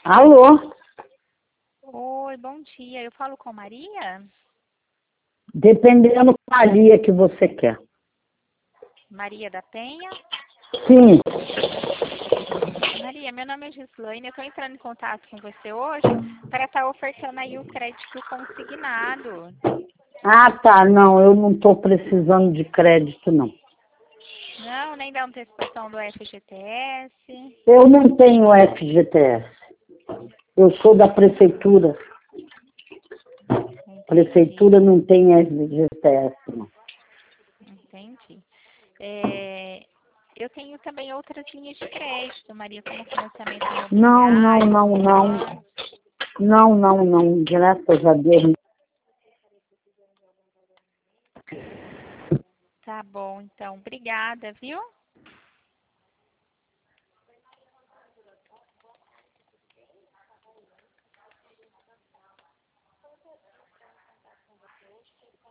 Alô? Oi, bom dia. Eu falo com Maria? Dependendo da linha que você quer. Maria da Penha? Sim. Maria, meu nome é Gislaine. Eu estou entrando em contato com você hoje para estar ofertando aí o crédito consignado. Ah, tá. Não, eu não estou precisando de crédito, não. Não, nem da antecipação do FGTS. Eu não tenho FGTS. Eu sou da prefeitura. Entendi, Prefeitura não tem FGTS, não. entendi. Eu tenho também outras linhas de crédito, Maria, como financiamento Não, não, imobiliário, não, home não. loan. Não, não, não. Graças a Deus. Tá bom, então. Obrigada, viu?